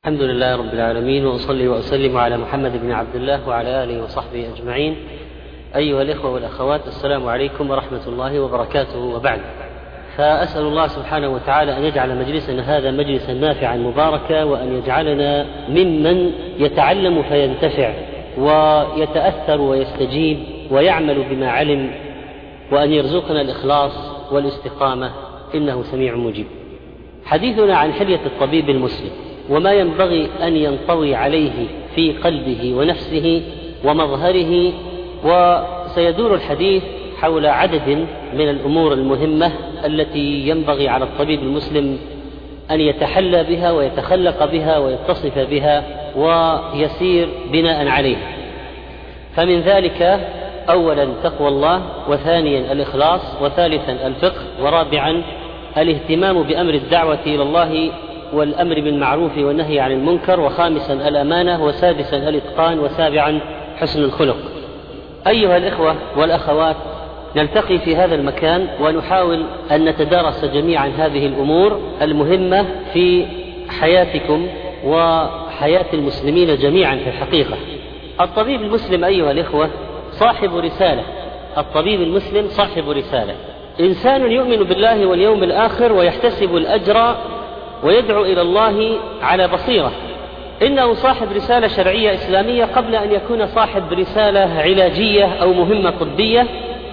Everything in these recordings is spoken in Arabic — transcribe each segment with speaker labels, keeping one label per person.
Speaker 1: الحمد لله رب العالمين، وأصلي وأسلم على محمد بن عبد الله وعلى آله وصحبه أجمعين. أيها الإخوة والأخوات، السلام عليكم ورحمة الله وبركاته، وبعد. فأسأل الله سبحانه وتعالى أن يجعل مجلسنا هذا مجلسا نافعا مباركا، وأن يجعلنا ممن يتعلم فينتفع ويتأثر ويستجيب ويعمل بما علم، وأن يرزقنا الإخلاص والاستقامة، إنه سميع مجيب. حديثنا عن حلية الطبيب المسلم وما ينبغي أن ينطوي عليه في قلبه ونفسه ومظهره، وسيدور الحديث حول عدد من الأمور المهمة التي ينبغي على الطبيب المسلم أن يتحلى بها ويتخلق بها ويتصف بها ويسير بناء عليها. فمن ذلك أولا تقوى الله، وثانيا الإخلاص، وثالثا الفقه، ورابعا الاهتمام بأمر الدعوة إلى الله والأمر بالمعروف والنهي عن المنكر، وخامسا الأمانة، وسادسا الإتقان، وسابعا حسن الخلق. أيها الإخوة والأخوات، نلتقي في هذا المكان ونحاول أن نتدارس جميعا هذه الأمور المهمة في حياتكم وحياة المسلمين جميعا. في الحقيقة الطبيب المسلم أيها الإخوة صاحب رسالة. الطبيب المسلم صاحب رسالة، إنسان يؤمن بالله واليوم الآخر ويحتسب الأجر ويدعو إلى الله على بصيرة. إنه صاحب رسالة شرعية إسلامية قبل أن يكون صاحب رسالة علاجية أو مهمة طبية.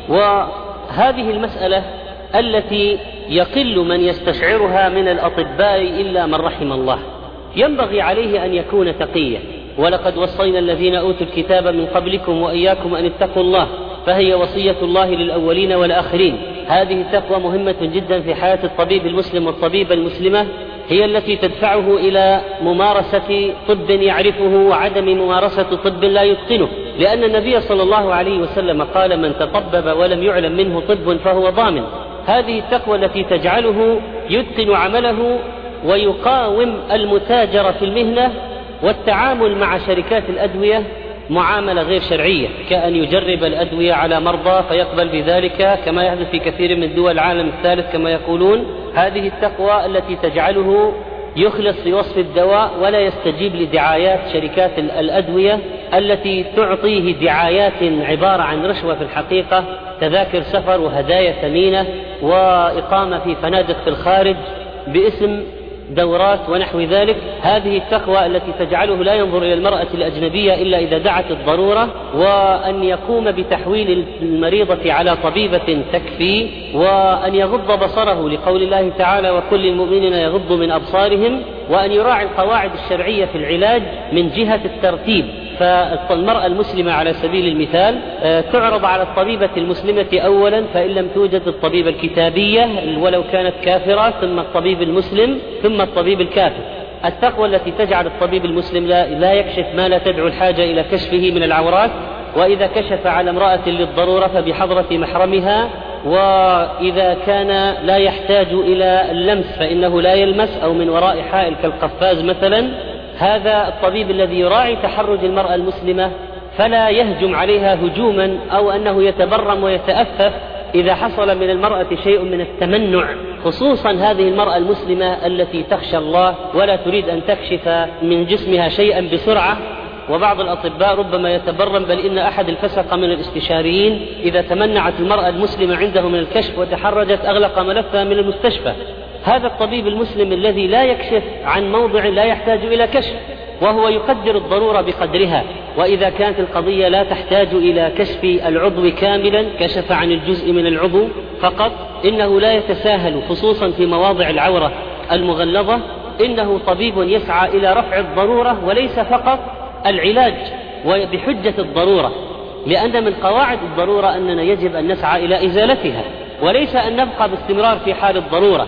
Speaker 1: وهذه المسألة التي يقل من يستشعرها من الأطباء إلا من رحم الله. ينبغي عليه أن يكون تقيا، ولقد وصينا الذين أوتوا الكتاب من قبلكم وإياكم أن اتقوا الله، فهي وصية الله للأولين والآخرين. هذه التقوى مهمة جدا في حياة الطبيب المسلم والطبيبة المسلمة، هي التي تدفعه إلى ممارسة طب يعرفه وعدم ممارسة طب لا يتقنه، لأن النبي صلى الله عليه وسلم قال: من تطبب ولم يعلم منه طب فهو ضامن. هذه التقوى التي تجعله يتقن عمله ويقاوم المتاجر في المهنة والتعامل مع شركات الأدوية معاملة غير شرعية، كأن يجرب الأدوية على مرضى فيقبل بذلك، كما يحدث في كثير من دول العالم الثالث كما يقولون. هذه التقوى التي تجعله يخلص في وصف الدواء ولا يستجيب لدعايات شركات الأدوية التي تعطيه دعايات عبارة عن رشوة في الحقيقة، تذاكر سفر وهدايا ثمينة وإقامة في فنادق في الخارج باسم دورات ونحو ذلك. هذه التقوى التي تجعله لا ينظر إلى المرأة الأجنبية إلا إذا دعت الضرورة، وأن يقوم بتحويل المريضة على طبيبة تكفي، وأن يغض بصره لقول الله تعالى: وكل المؤمنين يغضوا من أبصارهم، وأن يراعي القواعد الشرعية في العلاج من جهة الترتيب. فالمرأة المسلمة على سبيل المثال تعرض على الطبيبة المسلمة أولا، فإن لم توجد الطبيبة الكتابية ولو كانت كافرة، ثم الطبيب المسلم، ثم الطبيب الكافر. التقوى التي تجعل الطبيب المسلم لا يكشف ما لا تدعو الحاجة إلى كشفه من العورات، وإذا كشف على امرأة للضرورة فبحضرة محرمها، وإذا كان لا يحتاج إلى اللمس فإنه لا يلمس، أو من وراء حائل كالقفاز مثلا. هذا الطبيب الذي يراعي تحرج المرأة المسلمة فلا يهجم عليها هجوما، أو أنه يتبرم ويتأفف إذا حصل من المرأة شيء من التمنع، خصوصا هذه المرأة المسلمة التي تخشى الله ولا تريد أن تكشف من جسمها شيئا بسرعة. وبعض الأطباء ربما يتبرم، بل إن أحد الفسق من الاستشاريين إذا تمنعت المرأة المسلمة عنده من الكشف وتحرجت أغلق ملفها من المستشفى. هذا الطبيب المسلم الذي لا يكشف عن موضع لا يحتاج إلى كشف، وهو يقدر الضرورة بقدرها، وإذا كانت القضية لا تحتاج إلى كشف العضو كاملا كشف عن الجزء من العضو فقط. إنه لا يتساهل خصوصا في مواضع العورة المغلظة. إنه طبيب يسعى إلى رفع الضرورة وليس فقط العلاج وبحجة الضرورة، لأن من قواعد الضرورة أننا يجب أن نسعى إلى إزالتها، وليس أن نبقى باستمرار في حال الضرورة.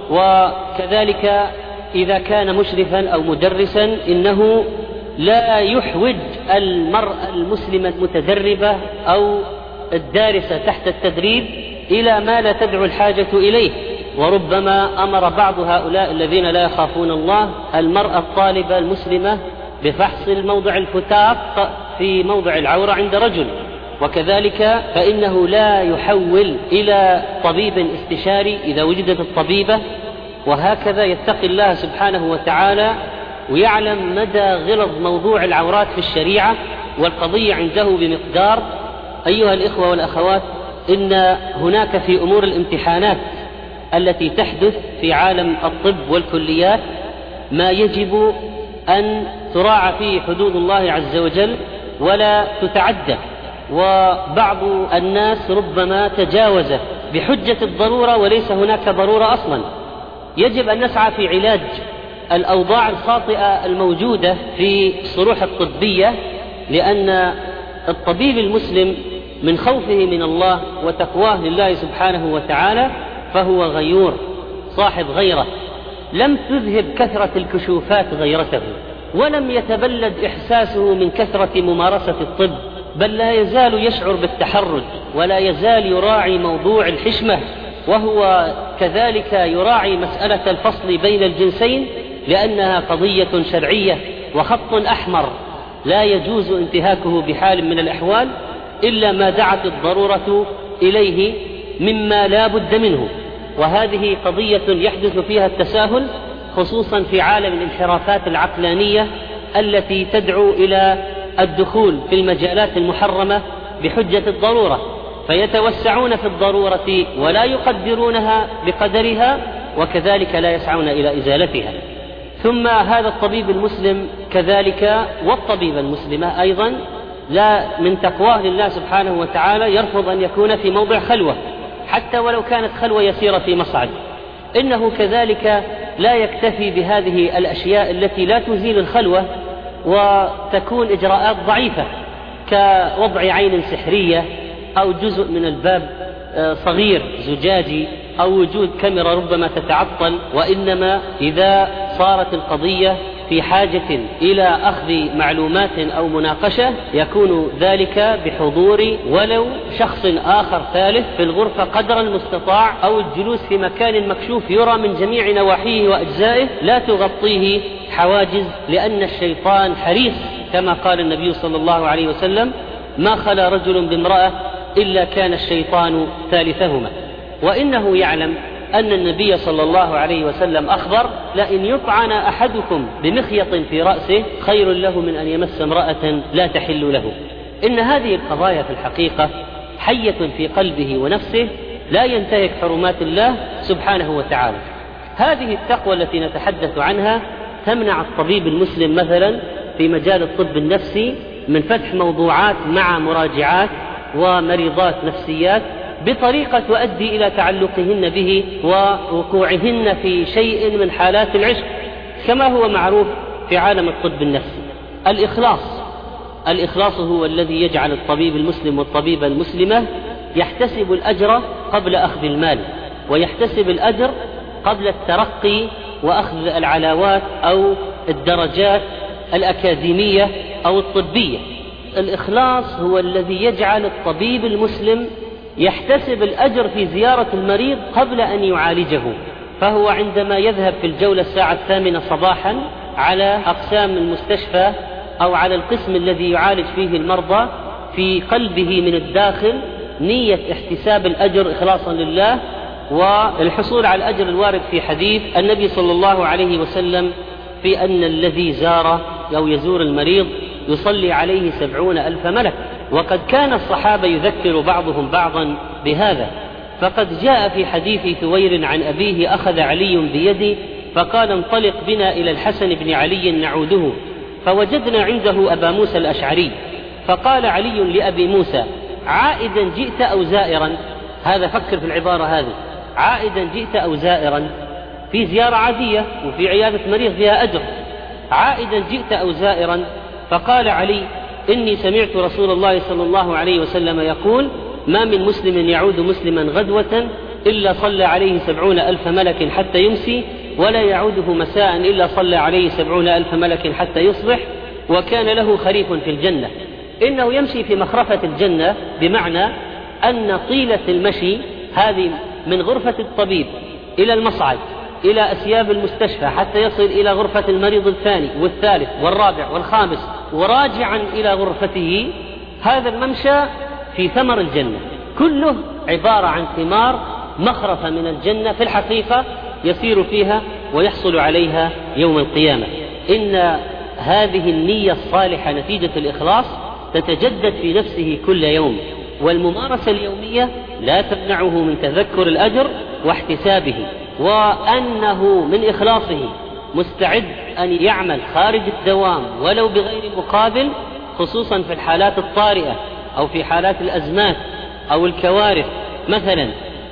Speaker 1: وكذلك إذا كان مشرفا أو مدرسا، إنه لا يحوج المرأة المسلمة المتدربة أو الدارسة تحت التدريب إلى ما لا تدعو الحاجة إليه. وربما أمر بعض هؤلاء الذين لا يخافون الله المرأة الطالبة المسلمة بفحص الموضع الفتاق في موضع العورة عند رجل، وكذلك فإنه لا يحول إلى طبيب استشاري إذا وجدت الطبيبة، وهكذا يتقي الله سبحانه وتعالى ويعلم مدى غلظ موضوع العورات في الشريعة والقضية عنده بمقدار. أيها الإخوة والأخوات، إن هناك في أمور الامتحانات التي تحدث في عالم الطب والكليات ما يجب أن تراعى فيه حدود الله عز وجل ولا تتعدى، وبعض الناس ربما تجاوزه بحجة الضرورة وليس هناك ضرورة أصلا. يجب أن نسعى في علاج الأوضاع الخاطئة الموجودة في الصروح الطبية، لأن الطبيب المسلم من خوفه من الله وتقواه لله سبحانه وتعالى فهو غيور صاحب غيرة، لم تذهب كثرة الكشوفات غيرته، ولم يتبلد إحساسه من كثرة ممارسة الطب، بل لا يزال يشعر بالتحرج ولا يزال يراعي موضوع الحشمة، وهو كذلك يراعي مسألة الفصل بين الجنسين لأنها قضية شرعية وخط أحمر لا يجوز انتهاكه بحال من الأحوال إلا ما دعت الضرورة إليه مما لا بد منه. وهذه قضية يحدث فيها التساهل خصوصا في عالم الانحرافات العقلانية التي تدعو إلى الدخول في المجالات المحرمة بحجة الضرورة، فيتوسعون في الضرورة ولا يقدرونها بقدرها، وكذلك لا يسعون إلى إزالتها. ثم هذا الطبيب المسلم كذلك والطبيبة المسلمة أيضا لا من تقواه لله سبحانه وتعالى يرفض أن يكون في موضع خلوة حتى ولو كانت خلوة يسيرة في مصعد. إنه كذلك لا يكتفي بهذه الأشياء التي لا تزيل الخلوة وتكون إجراءات ضعيفة كوضع عين سحرية أو جزء من الباب صغير زجاجي أو وجود كاميرا ربما تتعطل، وإنما إذا صارت القضية في حاجة إلى أخذ معلومات أو مناقشة يكون ذلك بحضور ولو شخص آخر ثالث في الغرفة قدر المستطاع، أو الجلوس في مكان مكشوف يرى من جميع نواحيه وأجزائه لا تغطيه حواجز، لأن الشيطان حريص كما قال النبي صلى الله عليه وسلم: ما خلا رجل بامرأة إلا كان الشيطان ثالثهما. وإنه يعلم أن النبي صلى الله عليه وسلم أخبر: لئن يطعن أحدكم بمخيط في رأسه خير له من أن يمس امرأة لا تحل له. إن هذه القضايا في الحقيقة حية في قلبه ونفسه لا ينتهك حرمات الله سبحانه وتعالى. هذه التقوى التي نتحدث عنها تمنع الطبيب المسلم مثلا في مجال الطب النفسي من فتح موضوعات مع مراجعات ومريضات نفسيات بطريقة تؤدي إلى تعلقهن به ووقوعهن في شيء من حالات العشق، كما هو معروف في عالم الطب النفسي. الإخلاص هو الذي يجعل الطبيب المسلم والطبيبة المسلمة يحتسب الأجر قبل أخذ المال، ويحتسب الأجر قبل الترقي وأخذ العلاوات أو الدرجات الأكاديمية أو الطبية. الإخلاص هو الذي يجعل الطبيب المسلم يحتسب الأجر في زيارة المريض قبل أن يعالجه، فهو عندما يذهب في الجولة الساعة 8 صباحا على أقسام المستشفى أو على القسم الذي يعالج فيه المرضى، في قلبه من الداخل نية احتساب الأجر إخلاصا لله والحصول على الأجر الوارد في حديث النبي صلى الله عليه وسلم في أن الذي زار أو يزور المريض يصلي عليه 70,000 ملك. وقد كان الصحابة يذكر بعضهم بعضا بهذا، فقد جاء في حديث ثوير عن أبيه: أخذ علي بيدي فقال: انطلق بنا إلى الحسن بن علي نعوده، فوجدنا عنده أبا موسى الأشعري، فقال علي لأبي موسى: عائدا جئت أو زائرا؟ هذا فكر في العبارة هذه، عائدا جئت أو زائرا، في زيارة عادية وفي عيادة مريض فيها أجر، عائدا جئت أو زائرا؟ فقال علي: إني سمعت رسول الله صلى الله عليه وسلم يقول: ما من مسلم يعود مسلما غدوة إلا صلى عليه 70,000 ملك حتى يمسي، ولا يعوده مساء إلا صلى عليه 70,000 ملك حتى يصبح، وكان له خريف في الجنة. إنه يمشي في مخرفة الجنة، بمعنى أن طيلة المشي هذه من غرفة الطبيب إلى المصعد إلى أسياب المستشفى حتى يصل إلى غرفة المريض الثاني والثالث والرابع والخامس وراجعا إلى غرفته، هذا الممشى في ثمر الجنة، كله عبارة عن ثمار مخرفة من الجنة في الحقيقة يسير فيها ويحصل عليها يوم القيامة. إن هذه النية الصالحة نتيجة الإخلاص تتجدد في نفسه كل يوم، والممارسة اليومية لا تمنعه من تذكر الأجر واحتسابه، وأنه من إخلاصه مستعد أن يعمل خارج الدوام ولو بغير مقابل، خصوصا في الحالات الطارئة أو في حالات الأزمات أو الكوارث مثلا.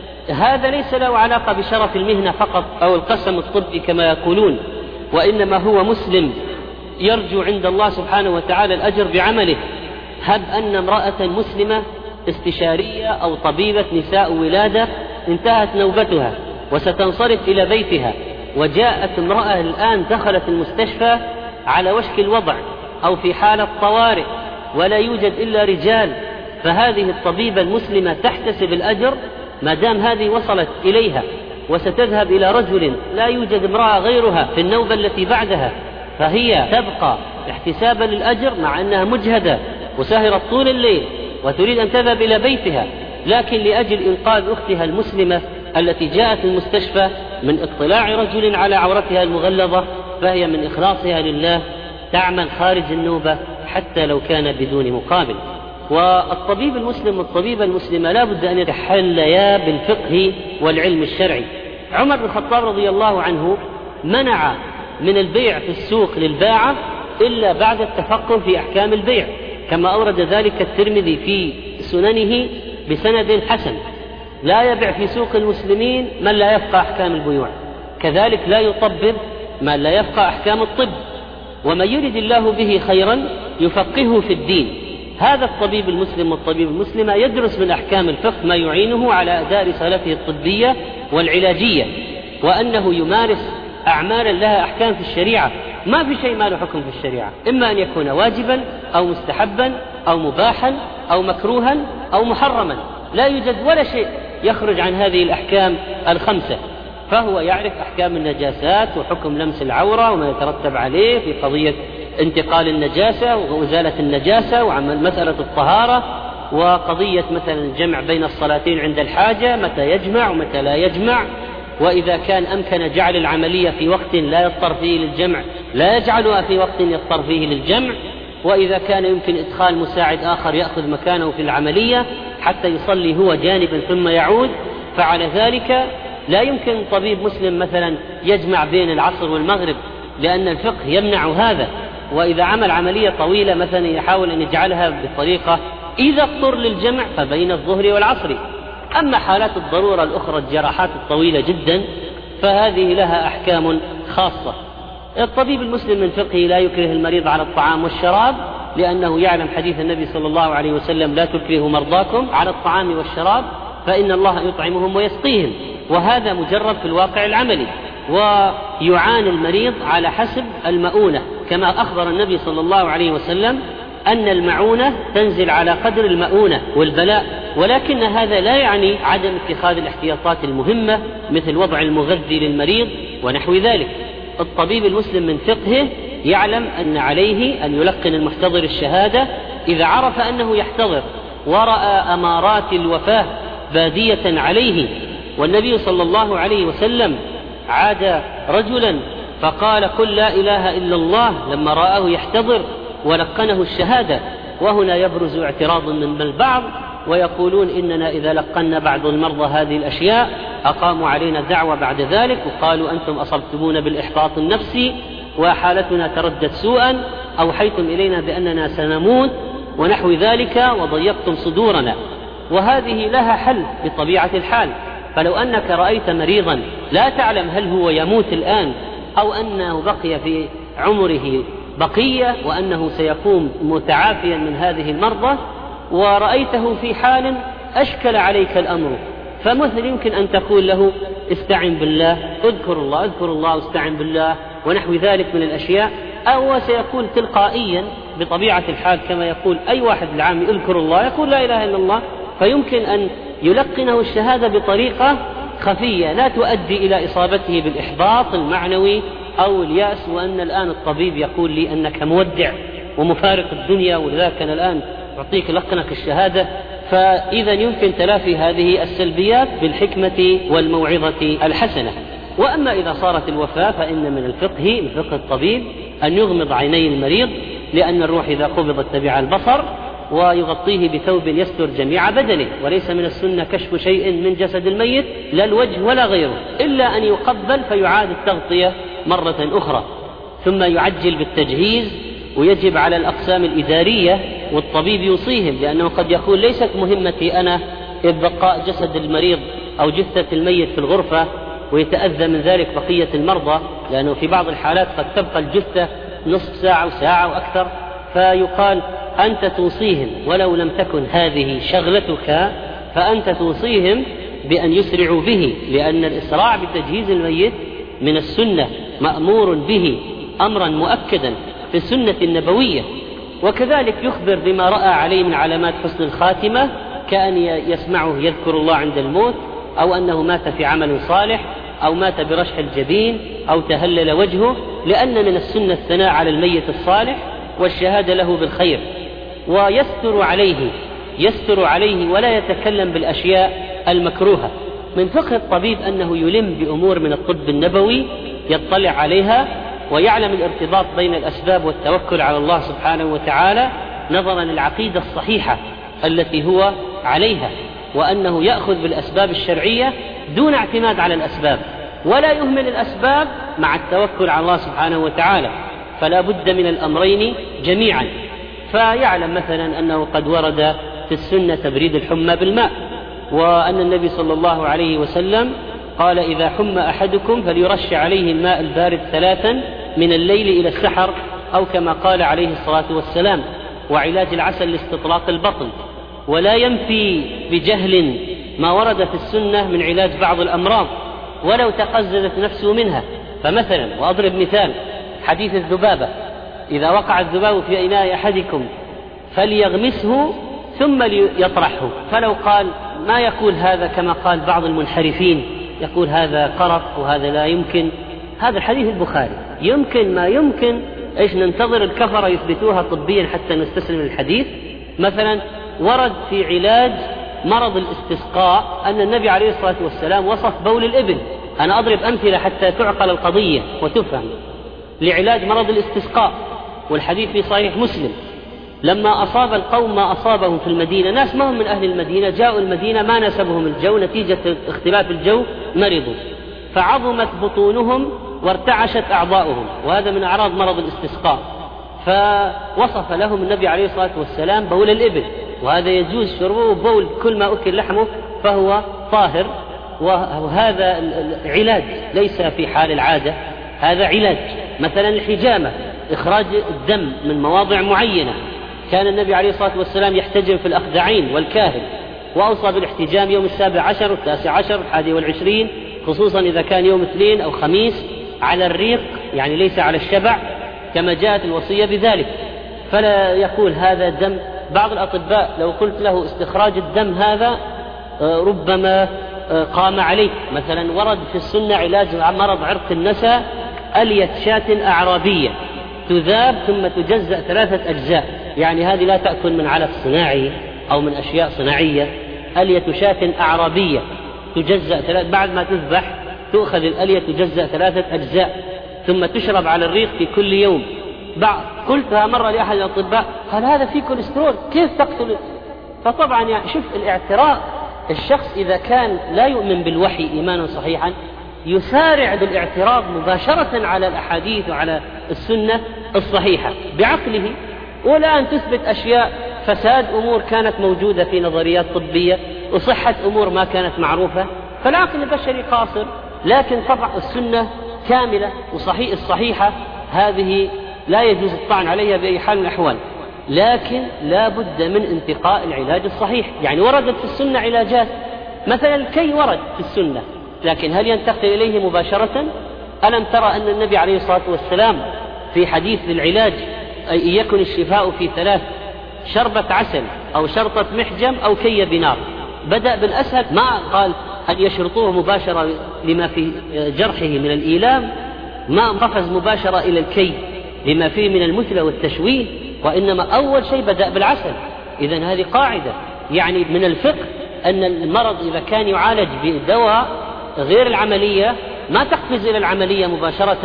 Speaker 1: هذا ليس له علاقة بشرف المهنة فقط أو القسم الطبي كما يقولون، وإنما هو مسلم يرجو عند الله سبحانه وتعالى الأجر بعمله. هب أن امرأة مسلمة استشارية أو طبيبة نساء ولادة انتهت نوبتها وستنصرف إلى بيتها، وجاءت امرأة الآن دخلت المستشفى على وشك الوضع أو في حالة طوارئ ولا يوجد إلا رجال، فهذه الطبيبة المسلمة تحتسب الأجر ما دام هذه وصلت إليها، وستذهب إلى رجل لا يوجد امرأة غيرها في النوبة التي بعدها، فهي تبقى احتسابا للأجر مع أنها مجهدة وسهرت طول الليل وتريد أن تذهب إلى بيتها، لكن لأجل إنقاذ أختها المسلمة التي جاءت المستشفى من اطلاع رجل على عورتها المغلظة، فهي من إخلاصها لله تعمل خارج النوبة حتى لو كان بدون مقابل. والطبيب المسلم والطبيبة المسلمة لا بد أن يتحليا بالفقه والعلم الشرعي. عمر بن الخطاب رضي الله عنه منع من البيع في السوق للباعة إلا بعد التفقه في أحكام البيع، كما أورد ذلك الترمذي في سننه بسند حسن. لا يبيع في سوق المسلمين من لا يفقه أحكام البيوع، كذلك لا يطبب من لا يفقه أحكام الطب، ومن يرد الله به خيرا يفقهه في الدين. هذا الطبيب المسلم والطبيب المسلمة يدرس من أحكام الفقه ما يعينه على أداء رسالته الطبية والعلاجية، وأنه يمارس أعمالا لها أحكام في الشريعة. ما في شيء ما له حكم في الشريعة، إما أن يكون واجبا أو مستحبا أو مباحا أو مكروها أو محرما، لا يوجد ولا شيء يخرج عن هذه الأحكام الخمسة. فهو يعرف أحكام النجاسات وحكم لمس العورة وما يترتب عليه في قضية انتقال النجاسة وإزالة النجاسة، وعمل مسألة الطهارة، وقضية مثلا الجمع بين الصلاتين عند الحاجة، متى يجمع ومتى لا يجمع، وإذا كان أمكن جعل العملية في وقت لا يضطر فيه للجمع لا يجعلها في وقت يضطر فيه للجمع، وإذا كان يمكن إدخال مساعد آخر يأخذ مكانه في العملية حتى يصلي هو جانبا ثم يعود، فعلى ذلك لا يمكن طبيب مسلم مثلا يجمع بين العصر والمغرب لأن الفقه يمنع هذا. وإذا عمل عملية طويلة مثلا يحاول أن يجعلها بطريقة إذا اضطر للجمع فبين الظهر والعصر. أما حالات الضرورة الأخرى الجراحات الطويلة جدا فهذه لها أحكام خاصة. الطبيب المسلم من فقهه لا يكره المريض على الطعام والشراب، لأنه يعلم حديث النبي صلى الله عليه وسلم: لا تكرهوا مرضاكم على الطعام والشراب فإن الله يطعمهم ويسقيهم. وهذا مجرد في الواقع العملي، ويعاني المريض على حسب المؤونة، كما أخبر النبي صلى الله عليه وسلم أن المعونة تنزل على قدر المؤونة والبلاء، ولكن هذا لا يعني عدم اتخاذ الاحتياطات المهمة مثل وضع المغذي للمريض ونحو ذلك. الطبيب المسلم من فقهه يعلم أن عليه أن يلقن المحتضر الشهادة إذا عرف أنه يحتضر ورأى أمارات الوفاة بادية عليه. والنبي صلى الله عليه وسلم عاد رجلا فقال: قل لا إله إلا الله، لما رآه يحتضر ولقنه الشهادة. وهنا يبرز اعتراض من البعض ويقولون: إننا إذا لقنا بعض المرضى هذه الأشياء أقاموا علينا دعوة بعد ذلك وقالوا أنتم أصبتمون بالإحباط النفسي وحالتنا تردت سوءا، أوحيتم إلينا بأننا سنموت ونحو ذلك وضيقتم صدورنا. وهذه لها حل بطبيعة الحال. فلو أنك رأيت مريضا لا تعلم هل هو يموت الآن أو أنه بقي في عمره بقية وأنه سيقوم متعافيا من هذه المرضى، ورأيته في حال أشكل عليك الأمر، فمثل يمكن أن تقول له: استعن بالله، اذكر الله اذكر الله واستعن بالله ونحو ذلك من الأشياء، أو سيقول تلقائيا بطبيعة الحال كما يقول أي واحد العام: اذكر الله، يقول لا إله إلا الله. فيمكن أن يلقنه الشهادة بطريقة خفية لا تؤدي إلى إصابته بالإحباط المعنوي أو اليأس، وأن الآن الطبيب يقول لي أنك مودع ومفارق الدنيا ولذلك أنا الآن أعطيك لقنك الشهادة. فإذا يمكن تلافي هذه السلبيات بالحكمة والموعظة الحسنة. وأما إذا صارت الوفاة فإن من الفقه، من فقه الطبيب، أن يغمض عيني المريض، لأن الروح إذا قبضت تبع البصر، ويغطيه بثوب يستر جميع بدنه. وليس من السنة كشف شيء من جسد الميت، لا الوجه ولا غيره، إلا أن يقبل فيعاد التغطية مرة أخرى. ثم يعجل بالتجهيز، ويجب على الأقسام الإدارية والطبيب يوصيهم، لأنه قد يقول ليست مهمتي أنا إبقاء جسد المريض أو جثة الميت في الغرفة ويتأذى من ذلك بقية المرضى، لأنه في بعض الحالات قد تبقى الجثة نصف ساعة وساعة وأكثر، فيقال أنت توصيهم ولو لم تكن هذه شغلتك، فأنت توصيهم بأن يسرعوا به، لأن الإسراع بتجهيز الميت من السنة مأمور به أمرا مؤكدا في السنة النبوية. وكذلك يخبر بما رأى عليه من علامات حسن الخاتمة، كأن يسمعه يذكر الله عند الموت، أو أنه مات في عمل صالح، أو مات برشح الجبين، أو تهلل وجهه، لأن من السنة الثناء على الميت الصالح والشهادة له بالخير. يستر عليه ولا يتكلم بالأشياء المكروهة. من فقه الطبيب أنه يلم بأمور من الطب النبوي يطلع عليها، ويعلم الارتباط بين الأسباب والتوكل على الله سبحانه وتعالى نظرا للعقيدة الصحيحة التي هو عليها، وأنه يأخذ بالأسباب الشرعية دون اعتماد على الأسباب، ولا يهمل الأسباب مع التوكل على الله سبحانه وتعالى. فلا بد من الأمرين جميعا. فيعلم مثلا أنه قد ورد في السنة تبريد الحمى بالماء، وأن النبي صلى الله عليه وسلم قال إذا حمى أحدكم فليرش عليه الماء البارد 3 من الليل إلى السحر، أو كما قال عليه الصلاة والسلام. وعلاج العسل لاستطلاق البطن. ولا ينفي بجهل ما ورد في السنة من علاج بعض الأمراض ولو تقززت نفسه منها. فمثلا، وأضرب مثال، حديث الذبابة: إذا وقع الذباب في إناء أحدكم فليغمسه ثم ليطرحه. فلو قال ما يقول هذا كما قال بعض المنحرفين، يقول هذا قرف وهذا لا يمكن. هذا الحديث البخاري، يمكن ما يمكن، إيش ننتظر الكفرة يثبتوها طبيا حتى نستسلم الحديث؟ مثلا ورد في علاج مرض الاستسقاء أن النبي عليه الصلاة والسلام وصف بول الإبل. أنا أضرب أمثلة حتى تعقل القضية وتفهم. لعلاج مرض الاستسقاء، والحديث في صحيح مسلم: لما أصاب القوم ما أصابهم في المدينة، ناس ما هم من أهل المدينة جاءوا المدينة ما نسبهم الجو، نتيجة اختلاف الجو مرضوا، فعظمت بطونهم وارتعشت أعضاؤهم، وهذا من أعراض مرض الاستسقاء. فوصف لهم النبي عليه الصلاة والسلام بول الإبل، وهذا يجوز شربه، بول كل ما أكل لحمه فهو طاهر، وهذا علاج ليس في حال العادة، هذا علاج. مثلا الحجامة، إخراج الدم من مواضع معينة، كان النبي عليه الصلاة والسلام يحتجم في الأخدعين والكاهل، وأوصى بالاحتجام يوم 17 و19 و21، خصوصا إذا كان يوم 2 أو خميس، على الريق يعني ليس على الشبع، كما جاءت الوصية بذلك. فلا يقول هذا دم. بعض الأطباء لو قلت له استخراج الدم هذا ربما قام عليه. مثلا ورد في السنة علاج مرض عرق النسا: ألية شاة أعرابية تذاب ثم تجزأ 3 أجزاء، يعني هذه لا تأكل من علف صناعي أو من أشياء صناعية. ألية شاة أعرابية تجزأ بعد ما تذبح تؤخذ الألية تجزأ 3 أجزاء ثم تشرب على الريق في كل يوم. قلتها مرة لأحد الأطباء، قال هذا فيه كوليسترول، كيف تقتل؟ فطبعا يعني شوف الاعتراض. الشخص إذا كان لا يؤمن بالوحي إيمانا صحيحا يسارع بالاعتراض مباشرة على الأحاديث وعلى السنة الصحيحة بعقله، ولا أن تثبت أشياء فساد أمور كانت موجودة في نظريات طبية وصحة أمور ما كانت معروفة. فالعقل البشري قاصر، لكن طبعا السنة كاملة وصحيح الصحيحة هذه لا يجوز الطعن عليها بأي حال من الأحوال، لكن لا بد من انتقاء العلاج الصحيح. يعني وردت في السنة علاجات، مثلا الكي ورد في السنة، لكن هل ينتقل إليه مباشرة؟ ألم ترى أن النبي عليه الصلاة والسلام في حديث العلاج أن يكن الشفاء في 3: شربة عسل أو شرطة محجم أو كي بنار. بدأ بالأسهل، ما قال أن يشرطوه مباشرة لما في جرحه من الإيلام، ما قفز مباشرة إلى الكي لما فيه من المثلى والتشويه، وإنما أول شيء بدأ بالعسل. إذن هذه قاعدة يعني من الفقه، أن المرض إذا كان يعالج بدواء غير العملية ما تقفز إلى العملية مباشرة،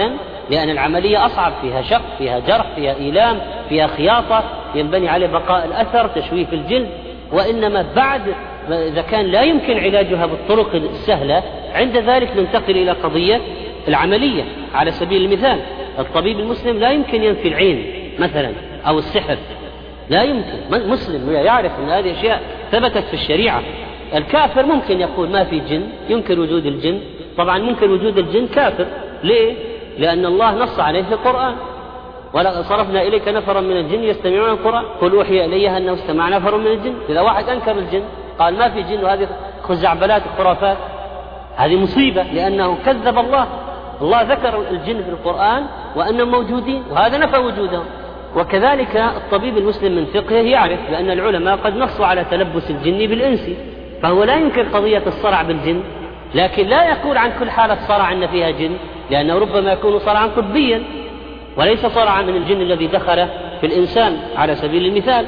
Speaker 1: لأن العملية أصعب، فيها شق، فيها جرح، فيها إيلام، فيها خياطة، ينبني عليه بقاء الأثر، تشويف الجلد. وإنما بعد إذا كان لا يمكن علاجها بالطرق السهلة، عند ذلك ننتقل إلى قضية العملية. على سبيل المثال، الطبيب المسلم لا يمكن ينفي العين مثلا أو السحر، لا يمكن. مسلم يعرف أن هذه أشياء ثبتت في الشريعة. الكافر ممكن يقول ما في جن، ينكر وجود الجن. طبعا منكر وجود الجن كافر. ليه؟ لأن الله نص عليه في القرآن: ولقد صرفنا إليك نفرا من الجن يستمعون القرآن قل أوحي إلي أنه استمع نفر من الجن. إذا واحد أنكر الجن قال ما في جن وهذه خزعبلات وخرافات، هذه مصيبة، لأنه كذب الله. الله ذكر الجن في القرآن وأنهم موجودين، وهذا نفى وجودهم. وكذلك الطبيب المسلم من فقهه يعرف بأن العلماء قد نصوا على تلبس الجن بالإنس، فهو لا ينكر قضية الصرع بالجن، لكن لا يقول عن كل حالة صرع أن فيها جن، لأنه ربما يكون صرعا طبيا وليس صرعا من الجن الذي دخل في الإنسان على سبيل المثال.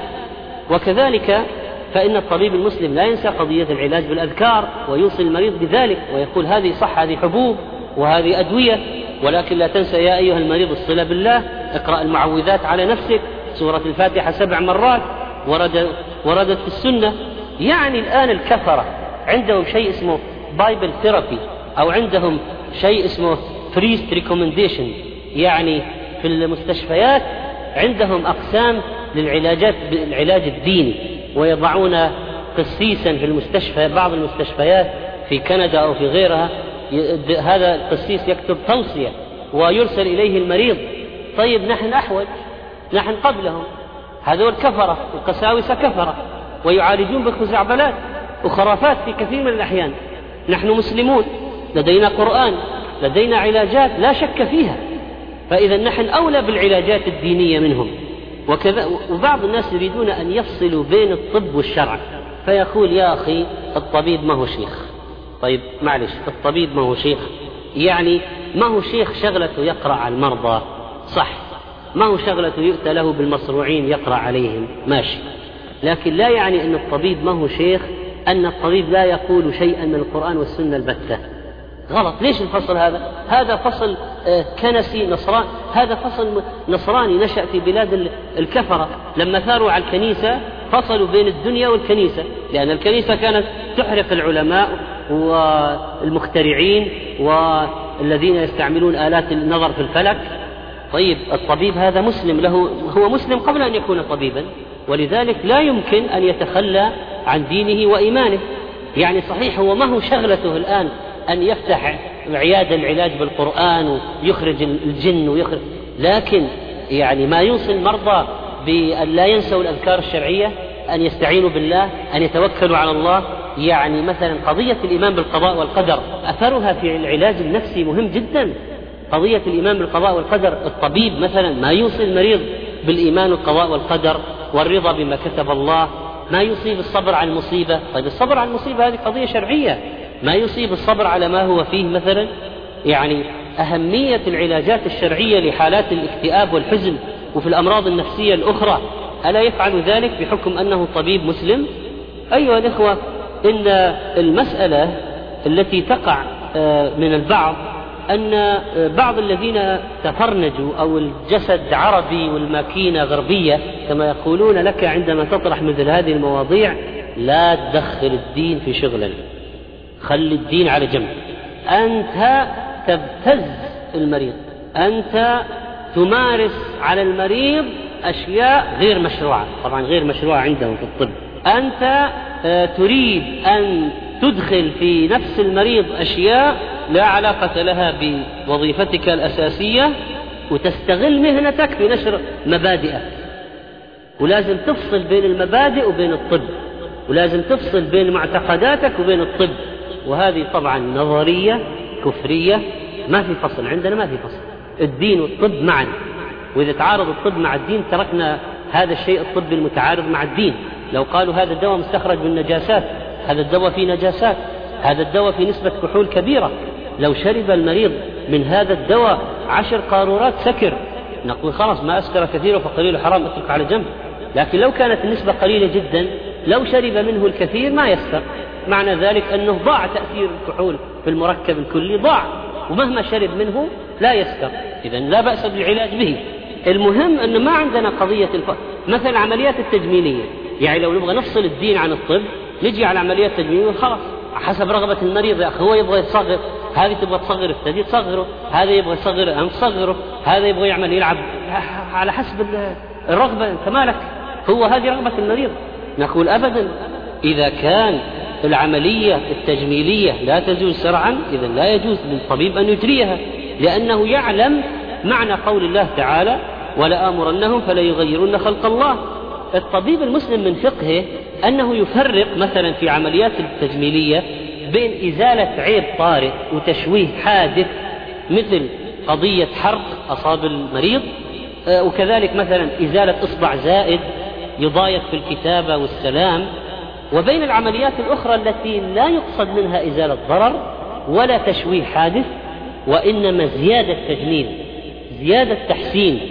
Speaker 1: وكذلك فإن الطبيب المسلم لا ينسى قضية العلاج بالأذكار، ويوصي المريض بذلك ويقول هذه صح، هذه حبوب وهذه أدوية، ولكن لا تنسى يا أيها المريض الصلة بالله، اقرأ المعوذات على نفسك، سورة الفاتحة 7 مرات وردت في السنة. يعني الآن الكفرة عندهم شيء اسمه بايبل ثيرابي، أو عندهم شيء اسمه فريست ريكومنديشن، يعني في المستشفيات عندهم أقسام للعلاج الديني، ويضعون قسيسا في المستشفى، بعض المستشفيات في كندا أو في غيرها، هذا القسيس يكتب توصية ويرسل إليه المريض. طيب نحن أحوج، نحن قبلهم، هذول كفرة وقساوسة كفرة ويعالجون بالخزعبلات وخرافات في كثير من الأحيان. نحن مسلمون، لدينا قرآن، لدينا علاجات لا شك فيها، فإذا نحن أولى بالعلاجات الدينية منهم. وبعض الناس يريدون أن يفصلوا بين الطب والشرع، فيقول يا أخي الطبيب ما هو شيخ. طيب معلش، الطبيب ما هو شيخ، يعني ما هو شيخ شغلته يقرأ على المرضى، صح، ما هو شغلته يؤتى له بالمصروعين يقرأ عليهم، ماشي، لكن لا يعني أن الطبيب ما هو شيخ أن الطبيب لا يقول شيئا من القرآن والسنة البتة. غلط. ليش الفصل هذا؟ هذا فصل كنسي نصراني، هذا فصل نصراني نشأ في بلاد الكفرة. لما ثاروا على الكنيسة فصلوا بين الدنيا والكنيسة، لأن الكنيسة كانت تحرق العلماء والمخترعين والذين يستعملون آلات النظر في الفلك. طيب الطبيب هذا مسلم، هو مسلم قبل أن يكون طبيبا، ولذلك لا يمكن أن يتخلى عن دينه وإيمانه. يعني صحيح هو ما هو شغلته الآن أن يفتح عيادة العلاج بالقرآن ويخرج الجن لكن يعني ما يوصي المرضى بأن لا ينسوا الأذكار الشرعية، أن يستعينوا بالله، أن يتوكلوا على الله. يعني مثلا قضية الإيمان بالقضاء والقدر أثرها في العلاج النفسي مهم جدا. قضية الإيمان بالقضاء والقدر، الطبيب مثلا ما يوصي المريض بالإيمان بالقضاء والقدر والرضا بما كتب الله، ما يصيب الصبر على المصيبة. طيب الصبر على المصيبة هذه قضية شرعية، ما يصيب الصبر على ما هو فيه مثلا. يعني أهمية العلاجات الشرعية لحالات الاكتئاب والحزن وفي الأمراض النفسية الأخرى، ألا يفعل ذلك بحكم أنه طبيب مسلم؟ أيها الإخوة، إن المسألة التي تقع من البعض أن بعض الذين تفرنجوا أو الجسد عربي والماكينة غربية كما يقولون لك عندما تطرح مثل هذه المواضيع: لا تدخل الدين في شغلنا، خلي الدين على جنب، أنت تبتز المريض، أنت تمارس على المريض أشياء غير مشروعة، طبعا غير مشروعة عندهم في الطب. أنت تريد أن تدخل في نفس المريض أشياء لا علاقة لها بوظيفتك الأساسية، وتستغل مهنتك في نشر مبادئك. ولازم تفصل بين المبادئ وبين الطب، ولازم تفصل بين معتقداتك وبين الطب. وهذه طبعا نظرية كفرية، ما في فصل عندنا، ما في فصل. الدين والطب معا، وإذا تعارض الطب مع الدين تركنا هذا الشيء الطبي المتعارض مع الدين. لو قالوا هذا الدواء مستخرج من نجاسات، هذا الدواء فيه نجاسات، هذا الدواء فيه نسبة كحول كبيرة، لو شرب المريض من هذا الدواء 10 قارورات سكر، نقول خلاص ما أسكر كثير فقليل حرام، اترك على جنب. لكن لو كانت النسبة قليلة جدا، لو شرب منه الكثير ما يسكر، معنى ذلك أنه ضاع تأثير الكحول في المركب الكلي، ضاع، ومهما شرب منه لا يسكر، إذن لا بأس بالعلاج به. المهم أنه ما عندنا قضية مثل العمليات التجميلية، يعني لو نبغى نفصل الدين عن الطب نجي على العمليات التجميلية خلاص حسب رغبة المريض. يا أخي هو يبغى يصغر، هذه تبغى تصغر الثدي تصغره، هذا يبغى يصغر الأنف تصغره، هذا يبغى يعمل يلعب، على حسب الرغبة. أنت مالك، هو هذه رغبة المريض. نقول أبدا إذا كان العملية التجميلية لا تجوز شرعا إذا لا يجوز للطبيب أن يجريها، لأنه يعلم معنى قول الله تعالى ولآمرنهم فليغيرن خلق الله. الطبيب المسلم من فقهه أنه يفرق مثلا في عمليات التجميلية بين إزالة عيب طارئ وتشويه حادث مثل قضية حرق أصاب المريض، وكذلك مثلا إزالة إصبع زائد يضايق في الكتابة والسلام، وبين العمليات الأخرى التي لا يقصد منها إزالة ضرر ولا تشويه حادث، وإنما زيادة تجميل، زيادة تحسين.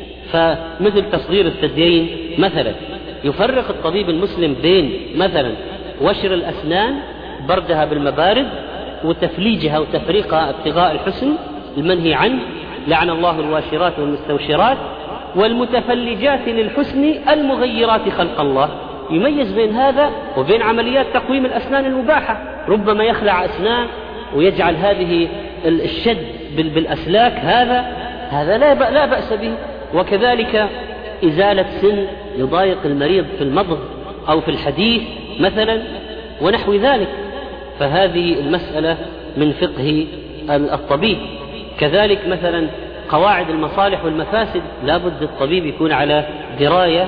Speaker 1: فمثل تصغير الثديين مثلا، يفرق الطبيب المسلم بين مثلا وشر الأسنان بردها بالمبارد وتفليجها وتفريقها ابتغاء الحسن المنهي عنه، لعن الله الواشرات والمستوشرات، والمتفلجات للحسن المغيرات خلق الله. يميز بين هذا وبين عمليات تقويم الأسنان المباحة، ربما يخلع أسنان ويجعل هذه الشد بالأسلاك، هذا لا بأس به. وكذلك إزالة سن يضايق المريض في المضغ أو في الحديث مثلا ونحو ذلك، فهذه المسألة من فقه الطبيب. كذلك مثلا قواعد المصالح والمفاسد لا بد الطبيب يكون على دراية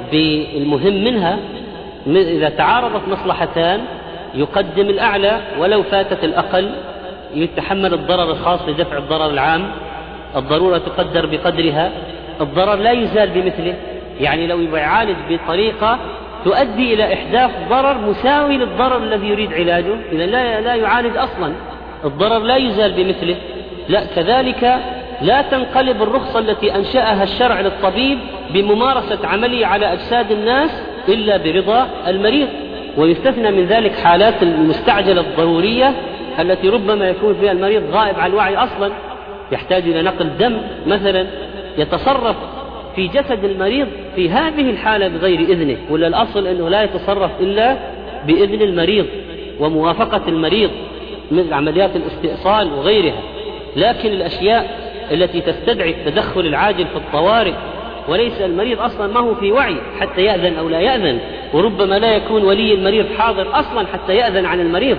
Speaker 1: بالمهم منها. إذا تعارضت مصلحتان يقدم الأعلى ولو فاتت الأقل، يتحمل الضرر الخاص لدفع الضرر العام. الضرورة تقدر بقدرها، الضرر لا يزال بمثله. يعني لو يعالج بطريقة تؤدي إلى إحداث ضرر مساوي للضرر الذي يريد علاجه، إذا لا يعالج أصلا، الضرر لا يزال بمثله. لا، كذلك لا تنقلب الرخصة التي أنشأها الشرع للطبيب بممارسة عملية على أجساد الناس إلا برضا المريض. ويستثنى من ذلك حالات المستعجلة الضرورية التي ربما يكون فيها المريض غائب عن الوعي أصلا، يحتاج إلى نقل دم مثلا، يتصرف في جسد المريض في هذه الحالة بغير إذنه، ولا الأصل أنه لا يتصرف إلا بإذن المريض وموافقة المريض مثل عمليات الاستئصال وغيرها. لكن الأشياء التي تستدعي التدخل العاجل في الطوارئ وليس المريض أصلا ما هو في وعي حتى يأذن أو لا يأذن، وربما لا يكون ولي المريض حاضر أصلا حتى يأذن عن المريض،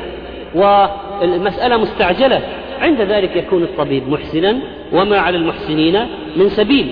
Speaker 1: والمسألة مستعجلة، عند ذلك يكون الطبيب محسنا وما على المحسنين من سبيل.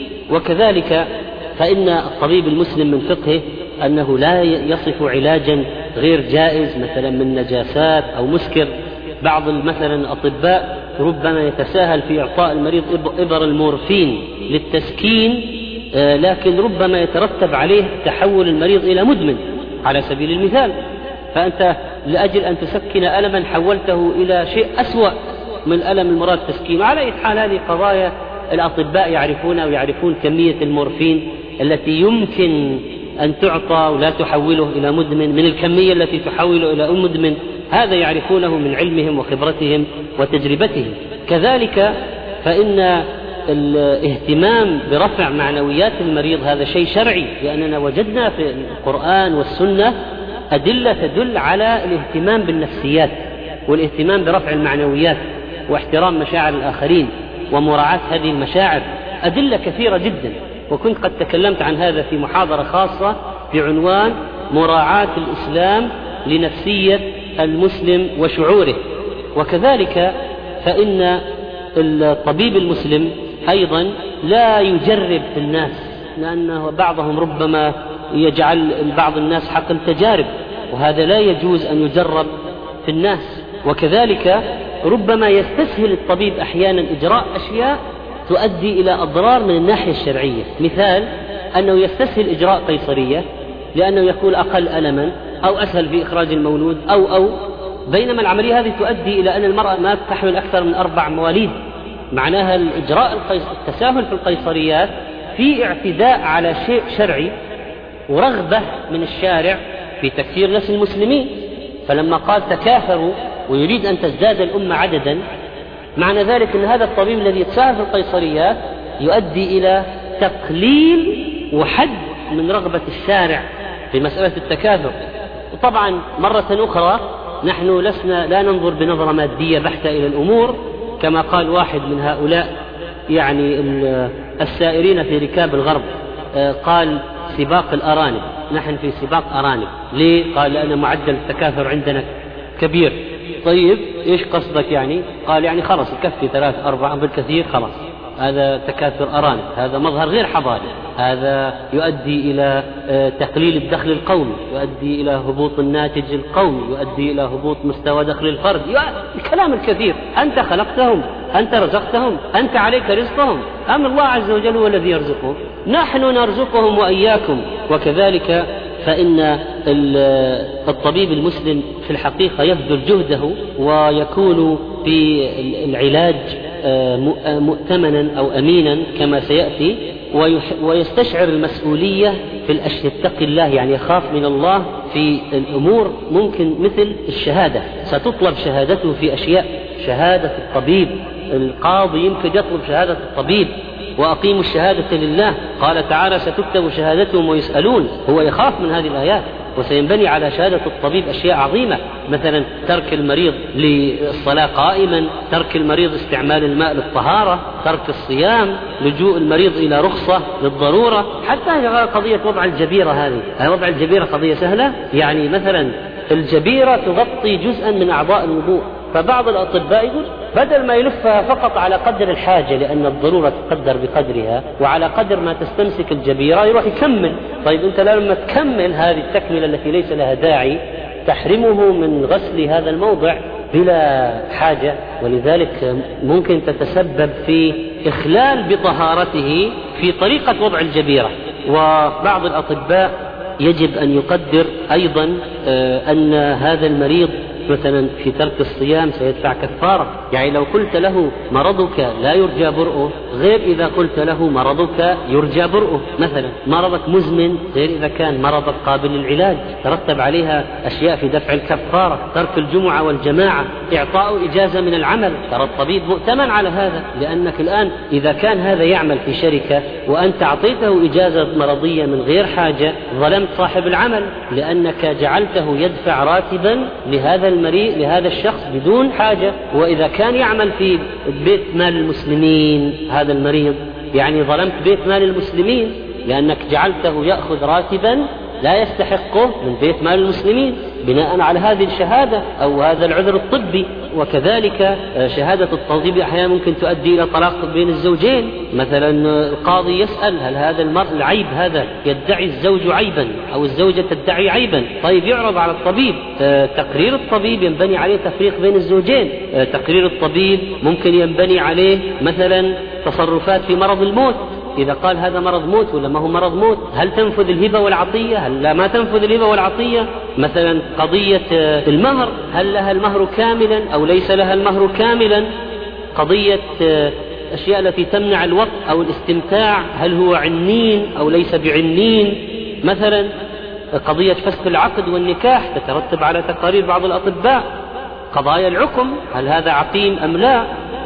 Speaker 1: وكذلك فإن الطبيب المسلم من فقهه أنه لا يصف علاجا غير جائز مثلا من نجاسات أو مسكر. بعض مثلا الأطباء ربما يتساهل في إعطاء المريض إبر المورفين للتسكين، لكن ربما يترتب عليه تحول المريض إلى مدمن على سبيل المثال، فأنت لأجل أن تسكن ألما حولته إلى شيء أسوأ من الألم المراد تسكينه. على أي حال هذه قضايا الأطباء يعرفونها ويعرفون كمية المورفين التي يمكن أن تعطى ولا تحوله إلى مدمن من الكمية التي تحوله إلى مدمن، هذا يعرفونه من علمهم وخبرتهم وتجربتهم. كذلك فإن الاهتمام برفع معنويات المريض هذا شيء شرعي، لأننا وجدنا في القرآن والسنة أدلة تدل على الاهتمام بالنفسيات والاهتمام برفع المعنويات واحترام مشاعر الآخرين ومراعاة هذه المشاعر، أدلة كثيرة جدا. وكنت قد تكلمت عن هذا في محاضرة خاصة بعنوان مراعاة الإسلام لنفسية المسلم وشعوره. وكذلك فإن الطبيب المسلم أيضا لا يجرب في الناس، لأنه بعضهم ربما يجعل بعض الناس حقل تجارب، وهذا لا يجوز أن يجرب في الناس. وكذلك ربما يستسهل الطبيب أحيانا إجراء أشياء تؤدي إلى أضرار من الناحية الشرعية، مثال أنه يستسهل إجراء قيصرية لأنه يكون أقل ألما أو أسهل في إخراج المولود أو بينما العملية هذه تؤدي إلى أن المرأة ما تحمل أكثر من 4 مواليد. معناها التساهل في القيصريات في اعتداء على شيء شرعي ورغبة من الشارع في تكثير نسل المسلمين. فلما قال تكاثروا ويريد أن تزداد الأمة عددا، معنى ذلك أن هذا الطبيب الذي يتساهل في القيصريات يؤدي إلى تقليل وحد من رغبة الشارع في مسألة التكاثر. وطبعا مرة أخرى نحن لا ننظر بنظرة مادية بحتة إلى الأمور، كما قال واحد من هؤلاء يعني السائرين في ركاب الغرب، قال سباق الأرانب، نحن في سباق أرانب. ليه؟ قال لأن معدل التكاثر عندنا كبير. طيب إيش قصدك يعني؟ قال يعني خلاص يكفي 3-4 بالكثير، خلاص هذا تكاثر أرانب، هذا مظهر غير حضاري، هذا يؤدي إلى تقليل الدخل القومي، يؤدي إلى هبوط الناتج القومي، يؤدي إلى هبوط مستوى دخل الفرد، الكلام الكثير. أنت خلقتهم، أنت رزقتهم، أنت عليك رزقهم، أم الله عز وجل هو الذي يرزقهم؟ نحن نرزقهم وإياكم. وكذلك فإن الطبيب المسلم في الحقيقة يبذل جهده ويكون في العلاج مؤتمنا أو أمينا كما سيأتي، ويستشعر المسؤولية في الأشياء، يتقي الله، يعني يخاف من الله في الأمور ممكن مثل الشهادة، ستطلب شهادته في أشياء، شهادة الطبيب، القاضي يمكن يطلب شهادة الطبيب، وأقيموا الشهادة لله، قال تعالى ستكتب شهادتهم ويسألون. هو يخاف من هذه الآيات، وسينبني على شهادة الطبيب أشياء عظيمة، مثلا ترك المريض للصلاة قائما، ترك المريض استعمال الماء للطهارة، ترك الصيام، لجوء المريض إلى رخصة للضرورة. حتى قضية وضع الجبيرة، هذه وضع الجبيرة قضية سهلة، يعني مثلا الجبيرة تغطي جزءا من أعضاء الوضوء، فبعض الأطباء يقول بدل ما يلفها فقط على قدر الحاجة لأن الضرورة تقدر بقدرها، وعلى قدر ما تستمسك الجبيرة يروح يكمل. طيب أنت لما تكمل هذه التكملة التي ليس لها داعي تحرمه من غسل هذا الموضع بلا حاجة، ولذلك ممكن تتسبب في إخلال بطهارته في طريقة وضع الجبيرة. وبعض الأطباء يجب أن يقدر أيضا أن هذا المريض مثلا في ترك الصيام سيدفع كفارة، يعني لو قلت له مرضك لا يرجى برؤه غير إذا قلت له مرضك يرجى برؤه. مثلا مرضك مزمن غير إذا كان مرضك قابل للعلاج، ترتب عليها أشياء في دفع الكفارة، ترك الجمعة والجماعة، إعطاء إجازة من العمل، ترى الطبيب مؤتمن على هذا، لأنك الآن إذا كان هذا يعمل في شركة وأنت أعطيته إجازة مرضية من غير حاجة ظلمت صاحب العمل، لأنك جعلته يدفع راتبا لهذا المريض لهذا الشخص بدون حاجة. وإذا كان يعمل في بيت مال المسلمين هذا المريض يعني ظلمت بيت مال المسلمين، لأنك جعلته يأخذ راتبا لا يستحقه من بيت مال المسلمين بناء على هذه الشهادة أو هذا العذر الطبي. وكذلك شهادة الطبيب أحيانا ممكن تؤدي إلى طلاق بين الزوجين، مثلا القاضي يسأل هل هذا العيب هذا يدعي الزوج عيبا أو الزوجة تدعي عيبا، طيب يعرض على الطبيب، تقرير الطبيب ينبني عليه تفريق بين الزوجين، تقرير الطبيب ممكن ينبني عليه مثلا تصرفات في مرض الموت، إذا قال هذا مرض موت ولا ما هو مرض موت، هل تنفذ الهبة والعطية، هل لا ما تنفذ الهبة والعطية، مثلا قضية المهر هل لها المهر كاملا أو ليس لها المهر كاملا، قضية أشياء التي تمنع الوقت أو الاستمتاع هل هو عنين أو ليس بعنين، مثلا قضية فسخ العقد والنكاح تترتب على تقارير بعض الأطباء، قضايا العقم هل هذا عقيم أم لا،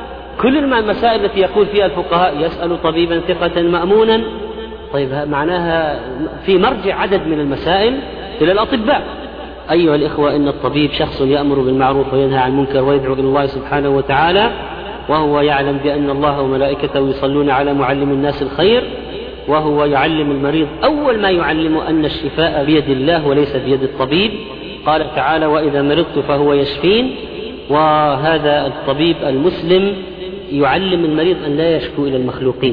Speaker 1: كل المسائل التي يقول فيها الفقهاء يسأل طبيبا ثقة مأمونا. طيب معناها في مرجع عدد من المسائل إلى الأطباء. أيها الإخوة، إن الطبيب شخص يأمر بالمعروف وينهى عن المنكر ويدعو إلى الله سبحانه وتعالى، وهو يعلم بأن الله وملائكته يصلون على معلم الناس الخير، وهو يعلم المريض أول ما يعلمه أن الشفاء بيد الله وليس بيد الطبيب. قال تعالى وإذا مرضت فهو يشفين. وهذا الطبيب المسلم يعلم المريض أن لا يشكو إلى المخلوقين،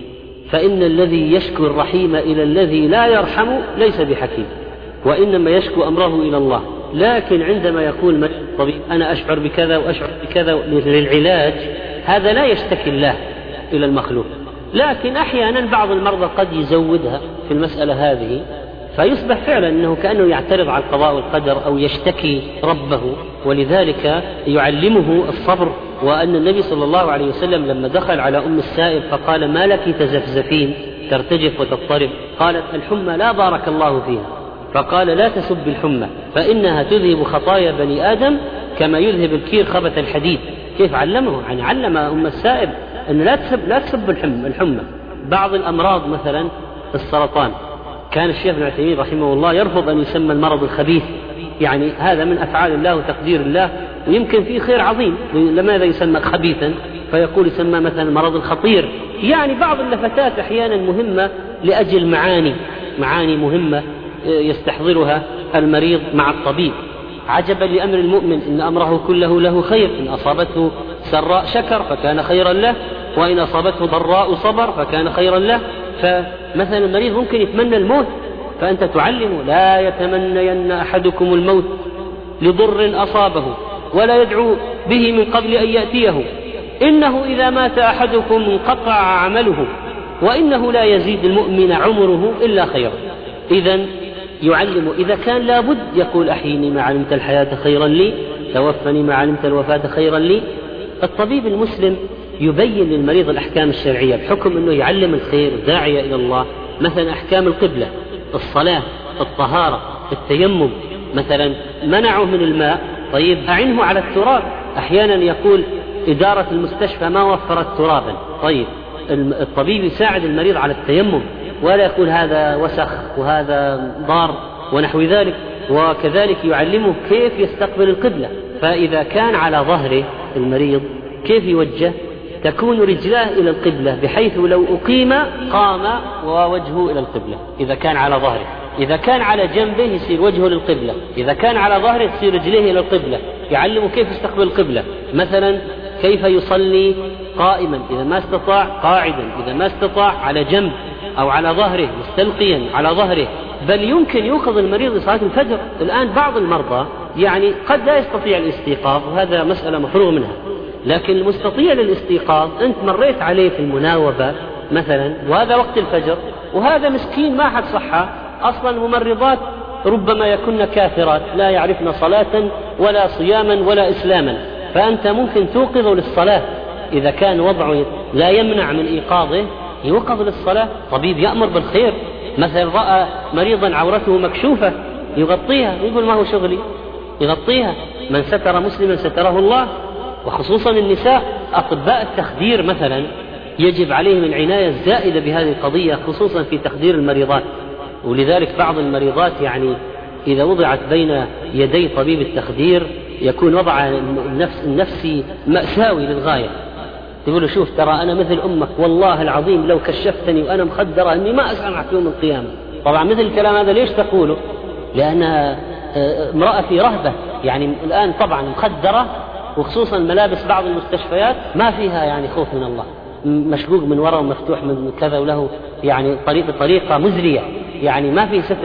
Speaker 1: فإن الذي يشكو الرحيم إلى الذي لا يرحم ليس بحكيم، وإنما يشكو أمره إلى الله. لكن عندما يقول الطبيب أنا أشعر بكذا وأشعر بكذا للعلاج، هذا لا يشتكي الله إلى المخلوق. لكن أحيانا بعض المرضى قد يزودها في المسألة هذه، فيصبح فعلا أنه كأنه يعترض على القضاء والقدر أو يشتكي ربه، ولذلك يعلمه الصبر. وأن النبي صلى الله عليه وسلم لما دخل على أم السائب فقال ما لك تزفزفين ترتجف وتضطرب، قالت الحمى لا بارك الله فيها، فقال لا تسب الحمى فإنها تذهب خطايا بني آدم كما يذهب الكير خبث الحديد. كيف علمه؟ يعني علم أم السائب أن لا تسب الحمى. بعض الأمراض مثلا السرطان، كان الشيخ ابن عثيمين رحمه الله يرفض أن يسمى المرض الخبيث، يعني هذا من أفعال الله وتقدير الله، ويمكن فيه خير عظيم، لماذا يسمى خبيثا؟ فيقول يسمى مثلا مرض الخطير. يعني بعض اللفتات أحيانا مهمة لأجل معاني مهمة يستحضرها المريض مع الطبيب. عجبا لأمر المؤمن إن أمره كله له خير، إن أصابته سراء شكر فكان خيرا له، وإن أصابته ضراء صبر فكان خيرا له. فمثلا المريض ممكن يتمنى الموت، فأنت تعلمه لا يتمنين أحدكم الموت لضر أصابه ولا يدعو به من قبل أن يأتيه، إنه إذا مات أحدكم انقطع عمله وإنه لا يزيد المؤمن عمره إلا خيرا. إذن يعلم إذا كان لابد يقول أحيني ما علمت الحياة خيرا لي، توفني ما علمت الوفاة خيرا لي. الطبيب المسلم يبين للمريض الأحكام الشرعية بحكم أنه يعلم الخير داعية إلى الله، مثلا أحكام القبلة، الصلاة، الطهارة، التيمم. مثلا منعه من الماء، طيب أعنه على التراب. أحيانا يقول إدارة المستشفى ما وفرت ترابا، طيب الطبيب يساعد المريض على التيمم، ولا يقول هذا وسخ وهذا ضار ونحو ذلك. وكذلك يعلمه كيف يستقبل القبلة، فإذا كان على ظهره المريض كيف يوجه؟ تكون رجلاه إلى القبلة بحيث لو أقيم قام ووجهه إلى القبلة إذا كان على ظهره. إذا كان على جنبه يصير وجهه للقبلة، إذا كان على ظهره تصير رجليه إلى القبلة. يعلمه كيف يستقبل القبلة، مثلا كيف يصلي قائما إذا ما استطاع، قاعدا إذا ما استطاع، على جنب أو على ظهره مستلقيا على ظهره. بل يمكن يوقظ المريض لصلاة الفجر. الآن بعض المرضى يعني قد لا يستطيع الاستيقاظ، وهذا مسألة مفروغ منها، لكن المستطيع للاستيقاظ أنت مريت عليه في المناوبة مثلا، وهذا وقت الفجر، وهذا مسكين ما حد صحة أصلا. الممرضات ربما يكن كافرات لا يعرفن صلاة ولا صياما ولا إسلاما، فأنت ممكن توقظه للصلاة إذا كان وضعه لا يمنع من إيقاظه، يوقظ للصلاة. طبيب يأمر بالخير، مثلا رأى مريضا عورته مكشوفة يغطيها، يقول ما هو شغلي، يغطيها. من ستر مسلما ستره الله. وخصوصا النساء، أطباء التخدير مثلا يجب عليهم العناية الزائدة بهذه القضية، خصوصا في تخدير المريضات. ولذلك بعض المريضات يعني إذا وضعت بين يدي طبيب التخدير يكون وضع النفسي مأساوي للغاية. تقول له شوف ترى أنا مثل أمك والله العظيم لو كشفتني وأنا مخدرة أني ما أسمعك يوم القيامة. طبعا مثل الكلام هذا ليش تقوله؟ لأنها امرأة في رهبة، يعني الآن طبعا مخدرة، وخصوصا ملابس بعض المستشفيات ما فيها يعني خوف من الله، مشقوق من وراء ومفتوح من كذا، وله يعني طريقة مزرية، يعني ما في ستر.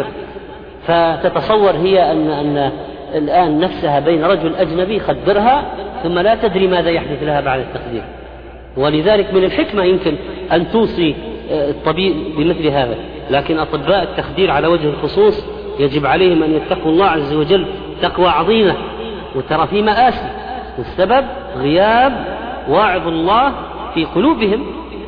Speaker 1: فتتصور هي أن الآن نفسها بين رجل أجنبي خدرها ثم لا تدري ماذا يحدث لها بعد التخدير. ولذلك من الحكمة يمكن أن توصي الطبيب بمثل هذا. لكن أطباء التخدير على وجه الخصوص يجب عليهم أن يتقوا الله عز وجل تقوى عظيمة، وترى في مآسي، والسبب غياب واعظ الله في قلوبهم.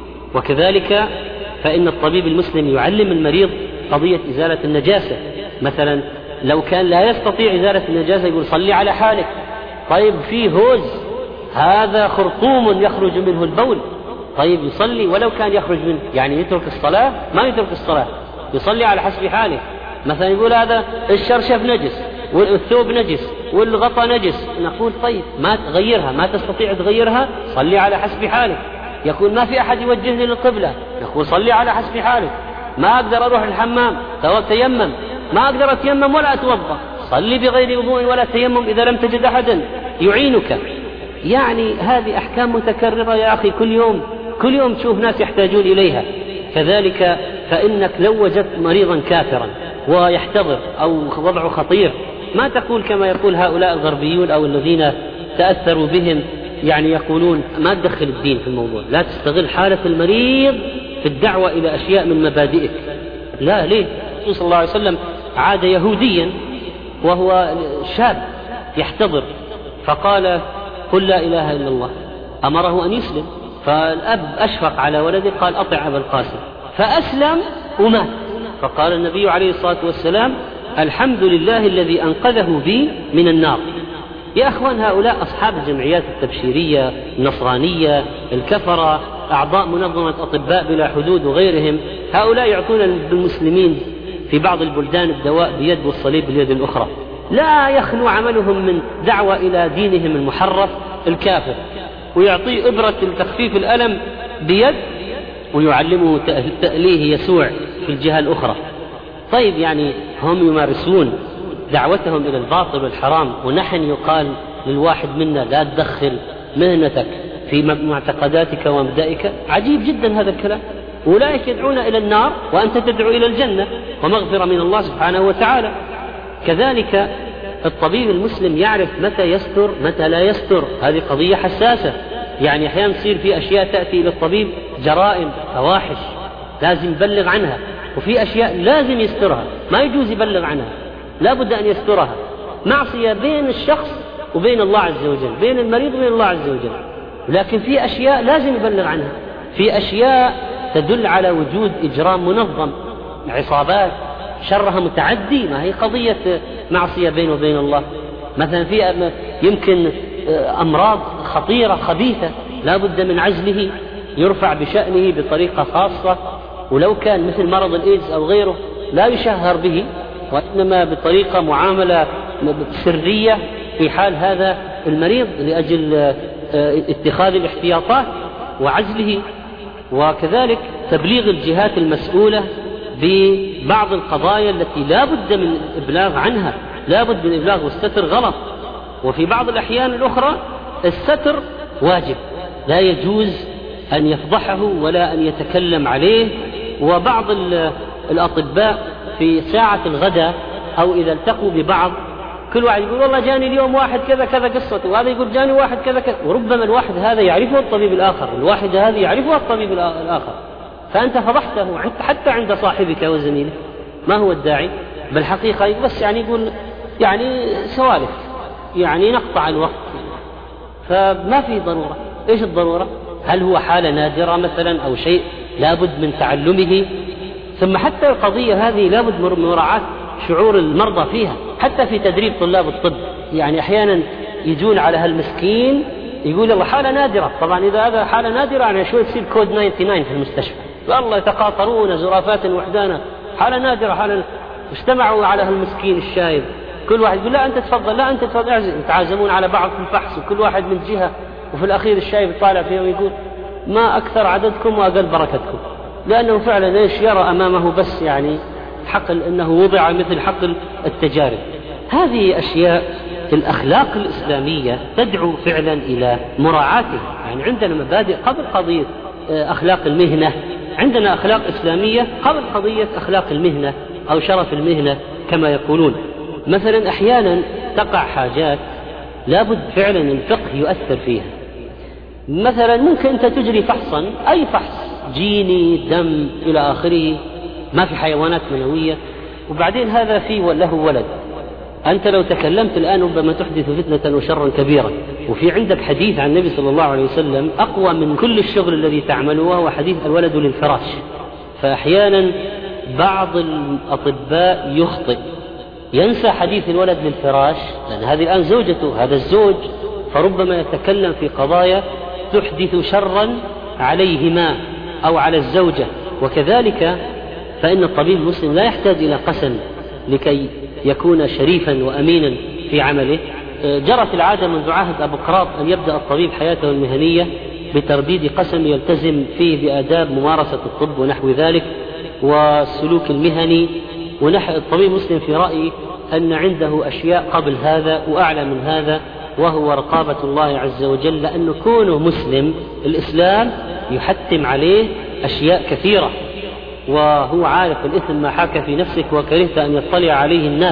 Speaker 1: وكذلك فإن الطبيب المسلم يعلم المريض قضية إزالة النجاسة. مثلا لو كان لا يستطيع إزالة النجاسة يقول صلي على حالك. طيب فيه هوز، هذا خرطوم يخرج منه البول، طيب يصلي ولو كان يخرج منه، يعني يترك الصلاة؟ ما يترك الصلاة، يصلي على حسب حاله. مثلا يقول هذا الشرشف نجس والثوب نجس والغطاء نجس، نقول طيب ما تغيرها، ما تستطيع تغيرها، صلي على حسب حالك. يقول ما في أحد يوجهني للقبلة، نقول صلي على حسب حالك. ما أقدر أروح الحمام، تيمم. ما أقدر أتيمم ولا أتوضأ، صلي بغير وضوء ولا تيمم إذا لم تجد أحدا يعينك. يعني هذه أحكام متكررة يا أخي، كل يوم تشوف ناس يحتاجون إليها. كذلك فإنك لو وجدت مريضا كافرا ويحتضر أو وضعه خطير، ما تقول كما يقول هؤلاء الغربيون أو الذين تأثروا بهم، يعني يقولون ما تدخل الدين في الموضوع، لا تستغل حالة المريض في الدعوة إلى أشياء من مبادئك. لا، ليه؟ الرسول صلى الله عليه وسلم عاد يهوديا وهو شاب يحتضر، فقال قل لا إله إلا الله، أمره أن يسلم. فالأب أشفق على ولده، قال أطع أبا القاسم، فأسلم ومات. فقال النبي عليه الصلاة والسلام الحمد لله الذي أنقذه بي من النار. يا أخوان، هؤلاء أصحاب الجمعيات التبشيرية النصرانية الكفرة، أعضاء منظمة أطباء بلا حدود وغيرهم، هؤلاء يعطون المسلمين في بعض البلدان الدواء بيد والصليب باليد الأخرى. لا يخلو عملهم من دعوة إلى دينهم المحرف الكافر، ويعطي إبرة تخفيف الألم بيد ويعلمه تأليه يسوع في الجهة الأخرى. طيب يعني هم يمارسون دعوتهم إلى الباطل والحرام، ونحن يقال للواحد منا لا تدخل مهنتك في معتقداتك ومبدئك؟ عجيب جدا هذا الكلام. أولئك يدعون إلى النار وأنت تدعو إلى الجنة ومغفرة من الله سبحانه وتعالى. كذلك الطبيب المسلم يعرف متى يستر متى لا يستر، هذه قضية حساسة. يعني أحيانا تصير في أشياء تأتي إلى الطبيب جرائم فواحش لازم يبلغ عنها، وفي أشياء لازم يسترها ما يجوز يبلغ عنها، لا بد أن يسترها. معصية بين الشخص وبين الله عز وجل، بين المريض وبين الله عز وجل، لكن في أشياء لازم يبلغ عنها. في أشياء تدل على وجود إجرام منظم، عصابات شرها متعدي، ما هي قضية معصية بينه وبين الله. مثلا في يمكن أمراض خطيرة خبيثة لا بد من عزله، يرفع بشأنه بطريقة خاصة، ولو كان مثل مرض الإيدز أو غيره لا يشهر به، وإنما بطريقة معاملة سرية في حال هذا المريض لأجل اتخاذ الاحتياطات وعزله. وكذلك تبليغ الجهات المسؤولة ببعض القضايا التي لا بد من الإبلاغ عنها، لا بد من الإبلاغ، والستر غلط. وفي بعض الأحيان الأخرى الستر واجب، لا يجوز أن يفضحه ولا أن يتكلم عليه. وبعض الأطباء في ساعة الغداء أو إذا التقوا ببعض كل واحد يقول والله جاني اليوم واحد كذا كذا قصته، وهذا يقول جاني واحد كذا كذا، وربما الواحد هذا يعرفه الطبيب الآخر، الواحد هذا يعرفه الطبيب الآخر، فأنت فضحته حتى عند صاحبك وزميلك. ما هو الداعي؟ بالحقيقة بس يعني يقول يعني سوالف، يعني نقطع الوقت، فما في ضرورة. إيش الضرورة؟ هل هو حالة نادرة مثلا أو شيء لابد من تعلمه؟ ثم حتى القضية هذه لابد من مراعاة شعور المرضى فيها، حتى في تدريب طلاب الطب. يعني أحيانا يجون على هالمسكين يقول الله حالة نادرة، طبعا إذا هذا حالة نادرة يعني شوي تصير كود 99 في المستشفى، والله يتقاطرون زرافات وحدانا، حالة نادرة حالة. اجتمعوا على هالمسكين الشايب، كل واحد يقول لا أنت تفضل لا أنت تفضل، يتعازمون على بعض في الفحص وكل واحد من جهة، وفي الأخير الشايب يطالع فيه ويقول ما أكثر عددكم وأقل بركتكم، لأنه فعلا إيش يرى أمامه بس يعني حقل أنه وضع مثل حقل التجارب. هذه أشياء الأخلاق الإسلامية تدعو فعلا إلى مراعاته. يعني عندنا مبادئ قبل قضية أخلاق المهنة، عندنا أخلاق إسلامية قبل قضية أخلاق المهنة أو شرف المهنة كما يقولون. مثلا أحيانا تقع حاجات لابد فعلا الفقه يؤثر فيها. مثلا ممكن أنت تجري فحصا، أي فحص جيني دم إلى آخره، ما في حيوانات منوية، وبعدين هذا فيه له ولد، أنت لو تكلمت الآن ربما تحدث فتنة وشرا كبيرا. وفي عندك حديث عن النبي صلى الله عليه وسلم أقوى من كل الشغل الذي تعمله، وهو حديث الولد للفراش. فأحيانا بعض الأطباء يخطئ، ينسى حديث الولد للفراش، لأن هذه الآن زوجته، هذا الزوج، فربما يتكلم في قضايا تحدث شرا عليهما أو على الزوجة. وكذلك فإن الطبيب المسلم لا يحتاج إلى قسم لكي يكون شريفا وأمينا في عمله. جرت العادة منذ عهد أبوقراط أن يبدأ الطبيب حياته المهنية بترديد قسم يلتزم فيه بآداب ممارسة الطب ونحو ذلك والسلوك المهني. الطبيب المسلم في رأيي أن عنده أشياء قبل هذا وأعلى من هذا، وهو رقابة الله عز وجل، لأنه كونه مسلم الإسلام يحتم عليه أشياء كثيرة، وهو عارف الإثم ما حاك في نفسك وكرهت أن يطلع عليه الناس،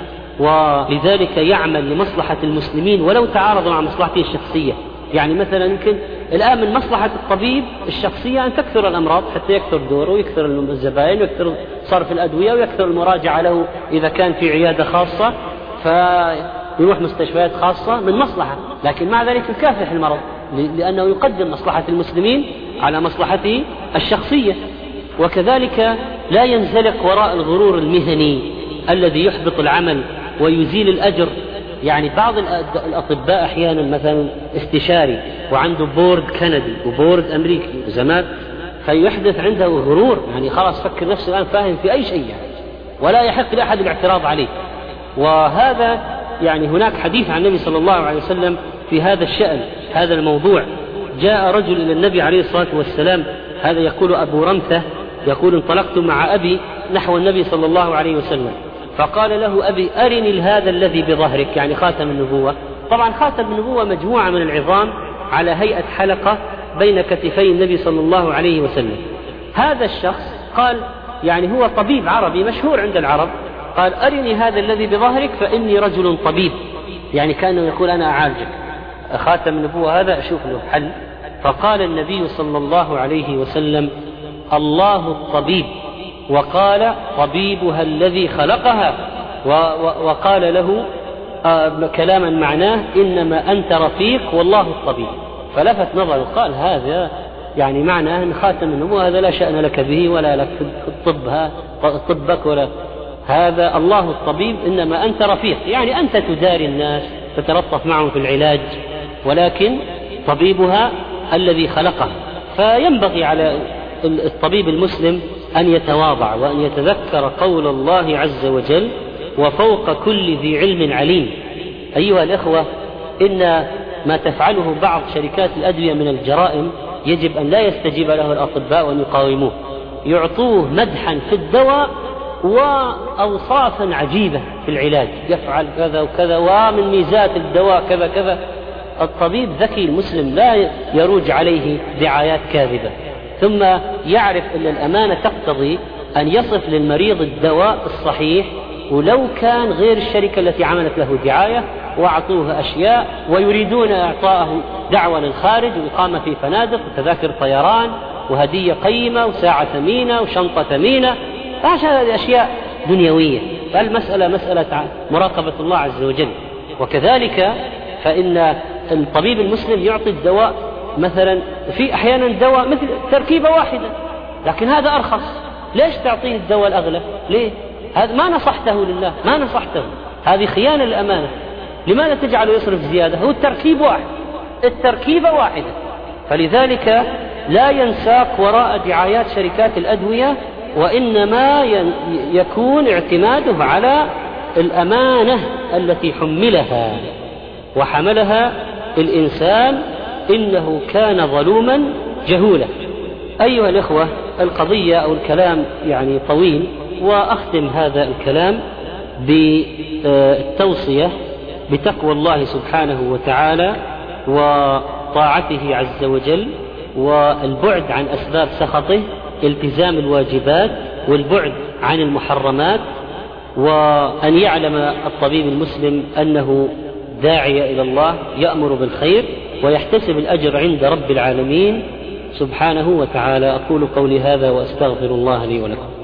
Speaker 1: ولذلك يعمل لمصلحة المسلمين ولو تعارض مع مصلحته الشخصية. يعني مثلا يمكن الآن من مصلحة الطبيب الشخصية أن تكثر الأمراض حتى يكثر دوره ويكثر الزبائن ويكثر صرف الأدوية ويكثر المراجعة له إذا كان في عيادة خاصة، فيروح مستشفيات خاصة من مصلحة، لكن مع ذلك يكافح المرض لأنه يقدم مصلحة المسلمين على مصلحته الشخصية. وكذلك لا ينزلق وراء الغرور المهني الذي يحبط العمل ويزيل الأجر يعني بعض الأطباء أحيانا مثلا استشاري وعنده بورد كندي وبورد أمريكي زمان، فيحدث عنده غرور، يعني خلاص فكر نفسه الآن فاهم في أي شيء يعني، ولا يحق لأحد الاعتراض عليه. وهذا يعني هناك حديث عن النبي صلى الله عليه وسلم في هذا الشأن، هذا الموضوع. جاء رجل إلى النبي عليه الصلاة والسلام، هذا يقول أبو رمثة، يقول انطلقت مع أبي نحو النبي صلى الله عليه وسلم، فقال له أبي أرني هذا الذي بظهرك، يعني خاتم النبوة. طبعا خاتم النبوة مجموعة من العظام على هيئة حلقة بين كتفي النبي صلى الله عليه وسلم. هذا الشخص قال، يعني هو طبيب عربي مشهور عند العرب، قال أرني هذا الذي بظهرك فإني رجل طبيب، يعني كأنه يقول أنا أعالجك، خاتم النبوة هذا أشوف له حل. فقال النبي صلى الله عليه وسلم الله الطبيب، وقال طبيبها الذي خلقها، وقال له كلاما معناه إنما أنت رفيق والله الطبيب. فلفت نظره قال هذا يعني معناه أن خاتم النبوة هذا لا شأن لك به ولا لك في طبك ولا هذا، الله الطبيب إنما أنت رفيق، يعني أنت تداري الناس تتلطف معهم في العلاج، ولكن طبيبها الذي خلقها. فينبغي على الطبيب المسلم أن يتواضع وأن يتذكر قول الله عز وجل وفوق كل ذي علم عليم. أيها الإخوة، إن ما تفعله بعض شركات الأدوية من الجرائم يجب أن لا يستجيب له الأطباء وأن يقاوموه، يعطوه مدحا في الدواء وأوصافا عجيبة في العلاج، يفعل كذا وكذا ومن ميزات الدواء كذا كذا. الطبيب ذكي المسلم لا يروج عليه دعايات كاذبة، ثم يعرف أن الأمانة تقتضي أن يصف للمريض الدواء الصحيح، ولو كان غير الشركة التي عملت له دعاية وأعطوه أشياء ويريدون إعطاءه دعوة للخارج وإقامة في فنادق وتذاكر طيران وهدية قيمة وساعة ثمينة وشنطة ثمينة، هذه أشياء دنيوية. فالمسألة مسألة مراقبة الله عز وجل. وكذلك فإن الطبيب المسلم يعطي الدواء مثلا في أحيانا دواء مثل تركيبة واحدة، لكن هذا أرخص، ليش تعطيه الدواء الأغلى؟ ليه؟ هذا ما نصحته لله، ما نصحته، هذه خيانة للأمانة. لماذا تجعله يصرف زيادة؟ هو التركيب واحد، التركيبة واحدة. فلذلك لا ينساق وراء دعايات شركات الأدوية، وإنما يكون اعتماده على الأمانة التي حملها وحملها الإنسان، إنه كان ظلوما جهولا. أيها الإخوة، القضية أو الكلام يعني طويل، وأختم هذا الكلام بالتوصية بتقوى الله سبحانه وتعالى وطاعته عز وجل، والبعد عن أسباب سخطه، التزام الواجبات والبعد عن المحرمات، وأن يعلم الطبيب المسلم أنه داعية إلى الله يأمر بالخير ويحتسب الأجر عند رب العالمين سبحانه وتعالى. أقول قولي هذا وأستغفر الله لي ولكم.